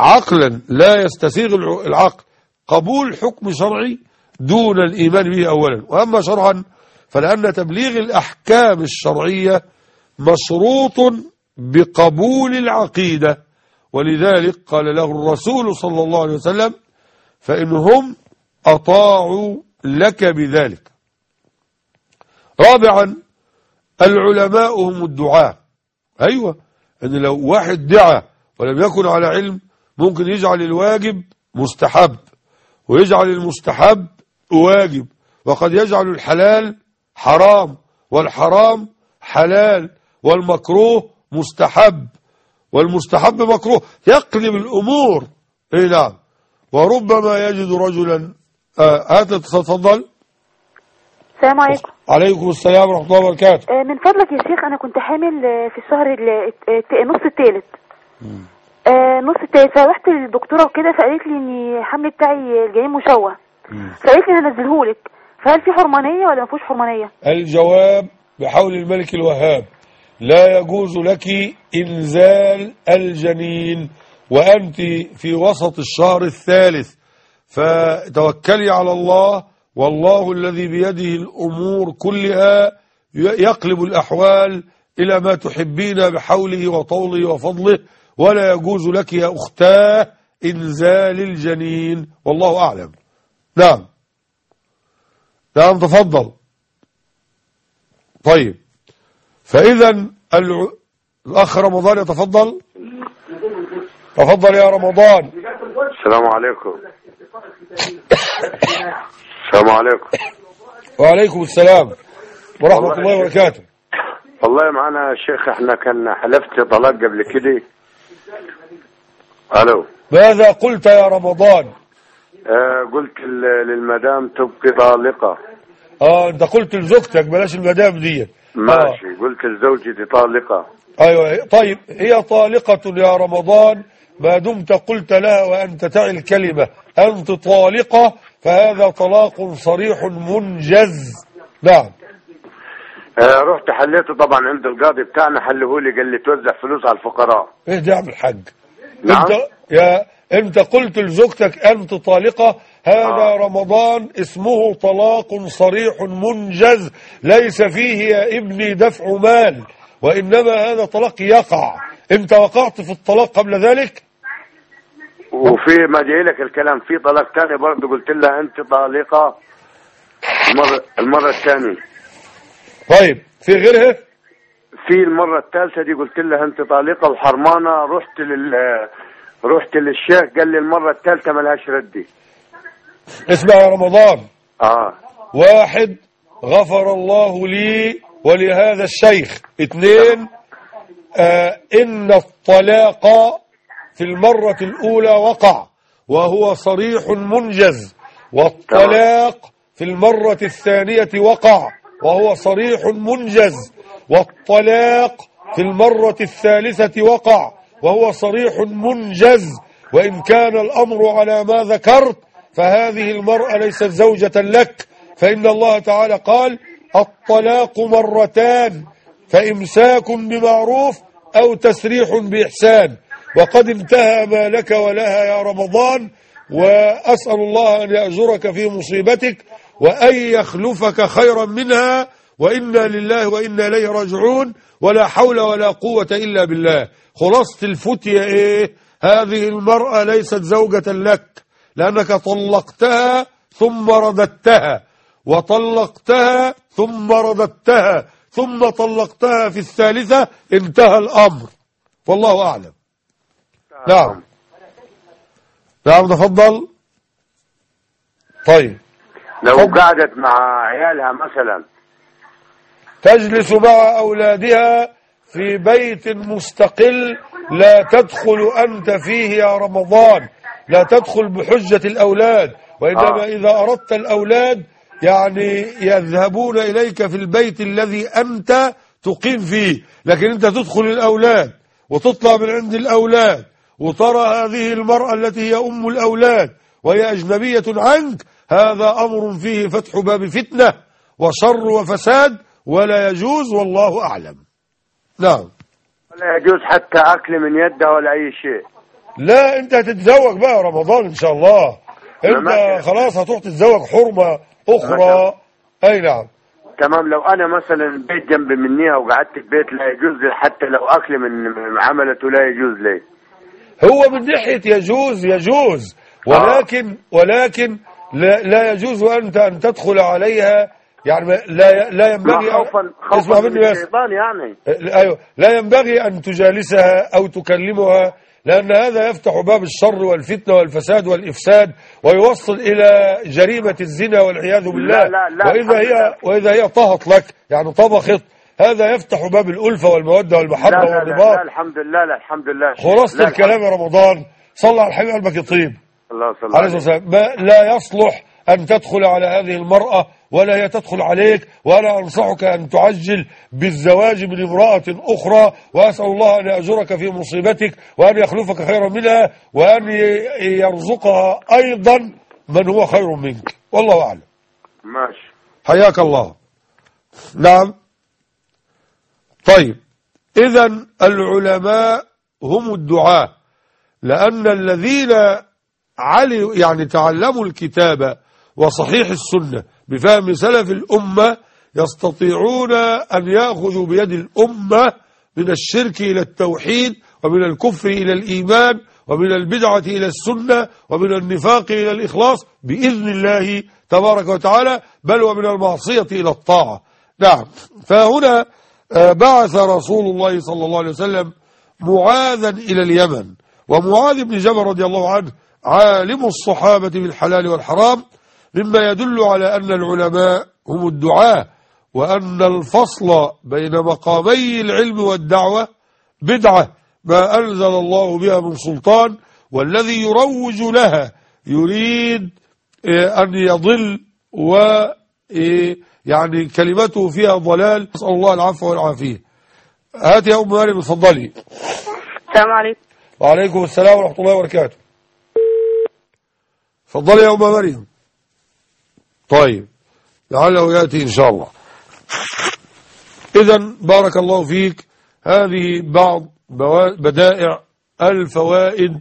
عقلا لا يستسيغ العقل قبول حكم شرعي دون الإيمان به أولا. وأما شرعا فلأن تبليغ الأحكام الشرعية مشروط بقبول العقيدة، ولذلك قال له الرسول صلى الله عليه وسلم فإنهم أطاعوا لك بذلك. رابعا العلماء هم الدعاة. أيوة، أن لو واحد دعا ولم يكن على علم ممكن يجعل الواجب مستحب ويجعل المستحب واجب، وقد يجعل الحلال حرام والحرام حلال والمكروه مستحب والمستحب مكروه، يقلب الأمور. اي نعم. وربما يجد رجلا آه هات تفضل. السلام عليكم. عليكم السلام ورحمة الله وبركاته. آه من فضلك يا شيخ، أنا كنت حامل في الشهر النص الثالث آه نص الثالث، فرحت للدكتورة وكده فقالت لي إن الحمل بتاعي الجنين مشوه، فقالت لي هنزلهولك، فهل في حرمانية ولا ما فيهوش حرمانية؟ الجواب بحول الملك الوهاب لا يجوز لك إنزال الجنين وأنت في وسط الشهر الثالث، فتوكلي على الله، والله الذي بيده الأمور كلها يقلب الأحوال إلى ما تحبين بحوله وطوله وفضله، ولا يجوز لك يا أختاه إنزال الجنين، والله أعلم. نعم نعم تفضل. طيب، فإذا الأخ رمضان يتفضل. تفضل يا رمضان. السلام عليكم. السلام عليكم. وعليكم السلام ورحمة الله وبركاته. والله معنا يا شيخ، احنا كان حلفت طلاق قبل كده. الو، ماذا قلت يا رمضان؟ آه قلت للمدام تبقي طالقة. اه انت قلت لزوجتك، بلاش المدام دي. ماشي. آه. قلت لزوجتي طالقة. ايوه طيب، هي طالقة يا رمضان ما دمت قلت لها وانت تعي الكلمة انت طالقة، فهذا طلاق صريح منجز. نعم. آه رحت حليته طبعا عند القاضي بتاعنا، حلهولي قال لي توزع فلوس على الفقراء. ايه ده يا عم الحاج؟ نعم. انت يا انت قلت لزوجتك انت طالقة، هذا آه. رمضان اسمه طلاق صريح منجز، ليس فيه يا ابني دفع مال، وانما هذا طلاق يقع. انت وقعت في الطلاق قبل ذلك؟ وفي ما جاي لك الكلام في طلاق ثاني برضه، قلت لها انت طالقة المرة المرة الثانية. طيب في غيرها؟ في المرة الثالثة دي قلت لها انت طالقة وحرمانة، رحت لل رحت للشيخ قال لي المرة الثالثة ملهاش ردي. اسمع يا رمضان. اه واحد، غفر الله لي ولهذا الشيخ. اثنين، آه ان الطلاق في المرة الأولى وقع وهو صريح منجز، والطلاق في المرة الثانية وقع وهو صريح منجز، والطلاق في المرة الثالثة وقع وهو صريح منجز. وإن كان الأمر على ما ذكرت فهذه المرأة ليست زوجة لك، فإن الله تعالى قال الطلاق مرتان، فإمساك بمعروف أو تسريح بإحسان. وقد انتهى ما لك ولها يا رمضان، وأسأل الله أن يأجرك في مصيبتك وأن يخلفك خيرا منها، وإنا لله وإنا إليه راجعون، ولا حول ولا قوة إلا بالله. خلاصة الفتية إيه؟ هذه المرأة ليست زوجة لك، لأنك طلقتها ثم رددتها، وطلقتها ثم رددتها، ثم طلقتها في الثالثة، انتهى الأمر، والله أعلم. نعم نعم تفضل. طيب، لو قعدت مع عيالها مثلا، تجلس مع أولادها في بيت مستقل لا تدخل أنت فيه يا رمضان، لا تدخل بحجة الأولاد، وإنما آه. إذا أردت الأولاد يعني يذهبون إليك في البيت الذي أنت تقيم فيه، لكن أنت تدخل الأولاد وتطلع من عند الأولاد وترى هذه المرأة التي هي أم الأولاد وهي أجنبية عنك، هذا أمر فيه فتح باب فتنة وشر وفساد، ولا يجوز، والله أعلم. نعم. ولا يجوز حتى أكل من يده ولا أي شيء. لا انت هتتزوج بقى رمضان ان شاء الله، انت خلاص هتروح تتزوج حرمة اخرى. اي نعم تمام. لو انا مثلا بيت جنب منيها وقعدت في بيت لا يجوز لي، حتى لو اكل من عملته لا يجوز لي. هو من ناحية يجوز يجوز، ولكن ولكن لا, لا يجوز أنت أن تدخل عليها، يعني لا لا ينبغي خوفا اسمع مني بس يعني. ايوه لا ينبغي أن تجالسها أو تكلمها، لأن هذا يفتح باب الشر والفتنة والفساد والإفساد ويوصل إلى جريمة الزنا والعياذ بالله. لا لا لا وإذا هي وإذا هي طهت لك يعني طبخت، هذا يفتح باب الألفة والمودة والمحبة والرباط. لا, لا الحمد لله لا الحمد لله. خلاصة الكلام يا رمضان، صلى على الحبيب قلبك يطيب الله صلى عليه الصلاة والسلام. لا يصلح أن تدخل على هذه المرأة ولا هي تدخل عليك، وأنا أنصحك أن تعجل بالزواج من امرأة أخرى، وأسأل الله أن يأجرك في مصيبتك وأن يخلفك خيرا منها وأن يرزقها أيضا من هو خير منك، والله أعلم. ماشي حياك الله. نعم طيب، إذن العلماء هم الدعاة، لأن الذين علوا يعني تعلموا الكتاب وصحيح السنة بفهم سلف الأمة يستطيعون أن يأخذوا بيد الأمة من الشرك إلى التوحيد، ومن الكفر إلى الإيمان، ومن البدعة إلى السنة، ومن النفاق إلى الإخلاص بإذن الله تبارك وتعالى، بل ومن المعصية إلى الطاعة. نعم، فهنا بعث رسول الله صلى الله عليه وسلم معاذا إلى اليمن، ومعاذ بن جبل رضي الله عنه عالم الصحابة بالحلال والحرام، مما يدل على أن العلماء هم الدعاة، وأن الفصل بين مقامي العلم والدعوة بدعة ما أنزل الله بها من سلطان، والذي يروج لها يريد أن يضل و يعني كلمته فيها ضلال، نسأل الله العفو والعافية. هات يا أم مريم اتفضلي. السلام عليكم. وعليكم السلام ورحمة الله وبركاته. اتفضلي يا أم مريم. طيب لعله يأتي إن شاء الله. إذن بارك الله فيك، هذه بعض بدائع الفوائد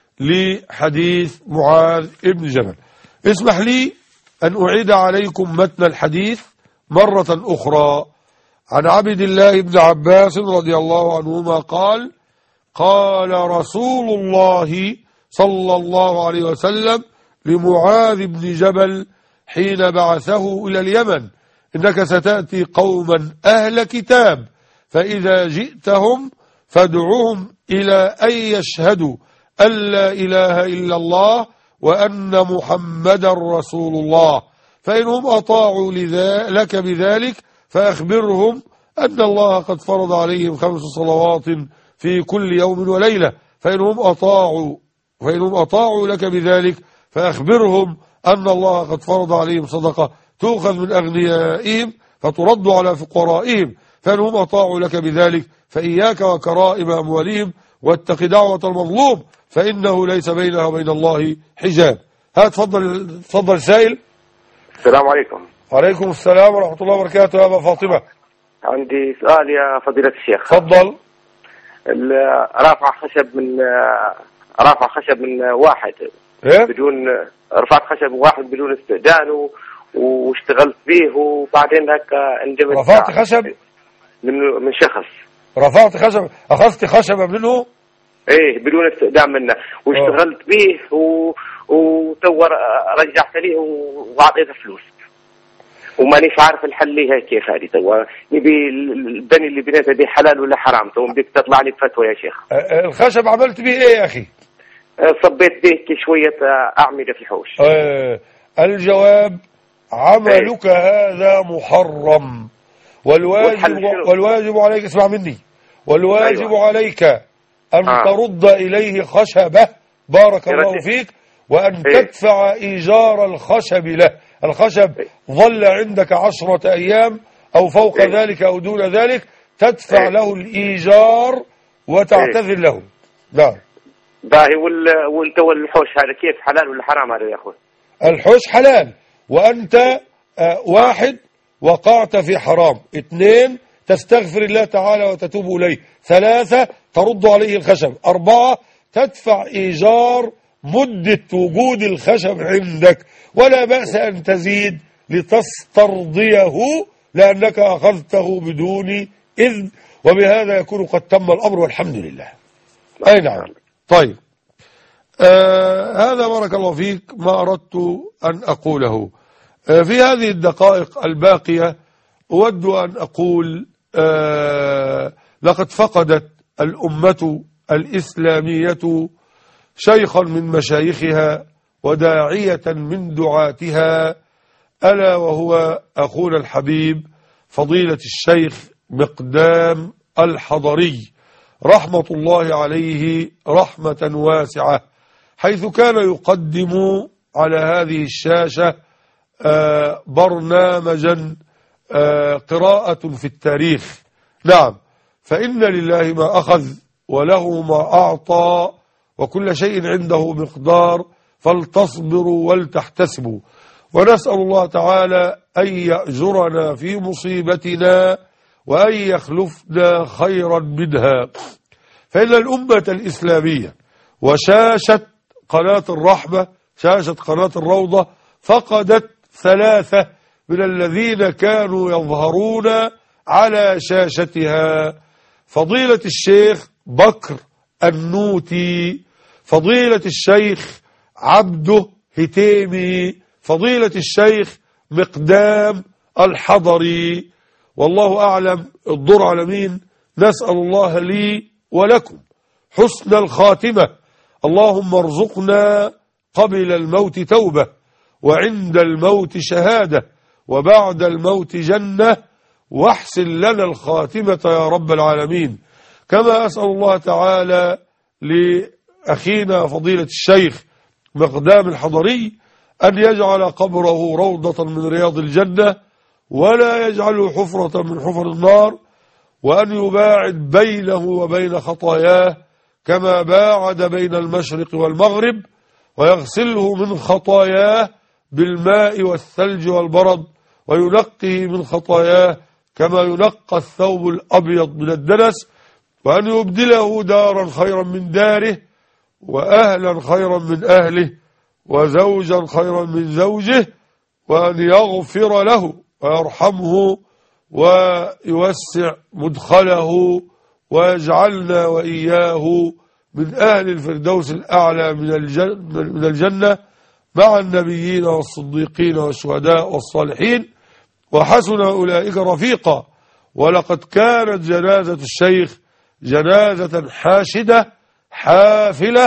لحديث معاذ ابن جبل. اسمح لي أن أعيد عليكم متن الحديث مرة أخرى. عن عبد الله بن عباس رضي الله عنهما قال: قال رسول الله صلى الله عليه وسلم لمعاذ بن جبل حين بعثه إلى اليمن: إنك ستأتي قوما أهل كتاب، فإذا جئتهم فادعوهم إلى أن يشهدوا أن لا إله إلا الله وأن محمدا رسول الله، فإنهم أطاعوا لك بذلك فأخبرهم أن الله قد فرض عليهم خمس صلوات في كل يوم وليلة، فإنهم أطاعوا فإنهم أطاعوا لك بذلك فأخبرهم أن الله قد فرض عليهم صدقة تؤخذ من أغنيائهم فترد على فقرائهم، فإنهم أطاعوا لك بذلك فإياك وكرائم أموالهم واتق دعوة المظلوم فإنه ليس بينها وبين الله حجاب. ها تفضل تفضل سائل. السلام عليكم. وعليكم السلام ورحمة الله وبركاته. يا أبا فاطمة عندي سؤال يا فضيلة الشيخ. تفضل. رافع خشب من رافع خشب من واحد إيه؟ بدون رفعت خشب واحد بدون استئذان واشتغلت به، وبعدين هكا اندمجت. رفعت خشب من من شخص. رفعت خشب، أخذت خشبة منه؟ ايه بدون استئذان منه، واشتغلت أوه. به و... وتور رجعت ليه وأعطيته فلوس، وماني عارف الحل ليها كيف. هذه تو نبي البني اللي بنيته دي حلال ولا حرام؟ تو بدك تطلع لي فتوى يا شيخ. الخشب عملت به ايه يا اخي؟ صبيت به شوية أعمدة في الحوش. اه الجواب: عملك ايه؟ هذا محرم، والواجب والواجب عليك، اسمع مني، والواجب أيوة. عليك أن آه. ترد إليه خشبه، بارك الله فيك، وأن إيه؟ تدفع إيجار الخشب له. الخشب ظل عندك عشرة أيام أو فوق إيه؟ ذلك أو دون ذلك، تدفع إيه؟ له الإيجار وتعتذر إيه؟ له. نعم. باهي. والتو الحوش هذا كيف حلال ولا حرام هذا يا أخوي؟ الحوش حلال، وأنت آه واحد وقعت في حرام. اثنين تستغفر الله تعالى وتتوب إليه. ثلاثة ترد عليه الخشب. أربعة تدفع إيجار مدة وجود الخشب عندك، ولا بأس أن تزيد لتسترضيه لأنك أخذته بدون إذن، وبهذا يكون قد تم الأمر والحمد لله. أي نعم. طيب آه هذا بارك الله فيك ما أردت أن أقوله. آه في هذه الدقائق الباقية أود أن أقول آه لقد فقدت الأمة الإسلامية شيخا من مشايخها وداعية من دعاتها، ألا وهو أخونا الحبيب فضيلة الشيخ مقدام الحضري رحمة الله عليه رحمة واسعة، حيث كان يقدم على هذه الشاشة برنامجا قراءة في التاريخ. نعم، فإن لله ما أخذ وله ما أعطى وكل شيء عنده مقدار، فلتصبروا ولتحتسبوا، ونسأل الله تعالى أن يأجرنا في مصيبتنا وأن يخلفنا خيرا منها. فإن الأمة الإسلامية وشاشة قناة الرحمة، شاشة قناة الروضة، فقدت ثلاثة من الذين كانوا يظهرون على شاشتها: فضيلة الشيخ بكر النوتي، فضيلة الشيخ عبده هتيمي، فضيلة الشيخ مقدام الحضري. والله أعلم الدور على مين. نسأل الله لي ولكم حسن الخاتمة. اللهم ارزقنا قبل الموت توبة، وعند الموت شهادة، وبعد الموت جنة، واحسن لنا الخاتمة يا رب العالمين. كما أسأل الله تعالى لأخينا فضيلة الشيخ مقدام الحضري أن يجعل قبره روضة من رياض الجنة، ولا يجعله حفرة من حفر النار، وأن يباعد بينه وبين خطاياه كما باعد بين المشرق والمغرب، ويغسله من خطاياه بالماء والثلج والبرد، وينقه من خطاياه كما ينقى الثوب الأبيض من الدنس، وأن يبدله دارا خيرا من داره، وأهلا خيرا من أهله، وزوجا خيرا من زوجه، وأن يغفر له ويرحمه ويوسع مدخله، ويجعلنا وإياه من أهل الفردوس الأعلى من الجنة مع النبيين والصديقين والشهداء والصالحين، وحسن أولئك رفيقا. ولقد كانت جنازة الشيخ جنازة حاشدة حافلة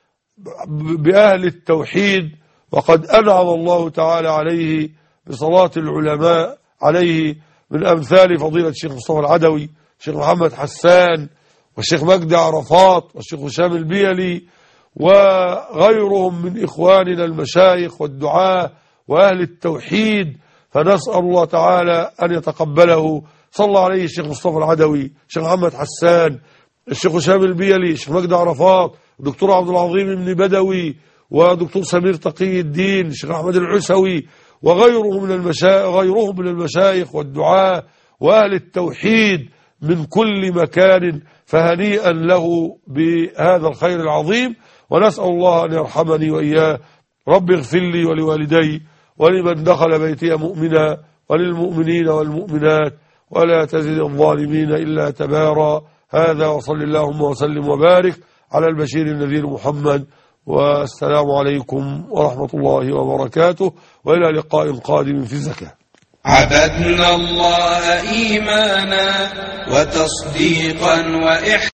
بأهل التوحيد، وقد أنعم الله تعالى عليه بصلاة العلماء عليه من أمثال فضيلة الشيخ مصطفى العدوي، الشيخ محمد حسان، والشيخ مجدي عرفات، والشيخ هشام البيلي، وغيرهم من إخواننا المشايخ والدعاة وأهل التوحيد. فنسأل الله تعالى أن يتقبله. صلى الله عليه الشيخ مصطفى العدوي، الشيخ محمد حسان، الشيخ هشام البيلي، الشيخ مجدي عرفات، الدكتور عبد العظيم بن بدوي، ودكتور سمير تقي الدين، الشيخ أحمد العسوي، وغيرهم من المشايخ غيرهم من المشايخ والدعاة وأهل التوحيد من كل مكان. فهنيئا له بهذا الخير العظيم، ونسأل الله أن يرحمني وإياه. رب اغفر لي ولوالدي ولمن دخل بيتي مؤمنا وللمؤمنين والمؤمنات، ولا تزد الظالمين إلا تبارا. هذا وصل اللهم وسلم وبارك على البشير النذير محمد، والسلام عليكم ورحمة الله وبركاته، وإلى لقاء قادم في الزكاة. عبدنا الله إيمانا وتصديقا وإحسانا.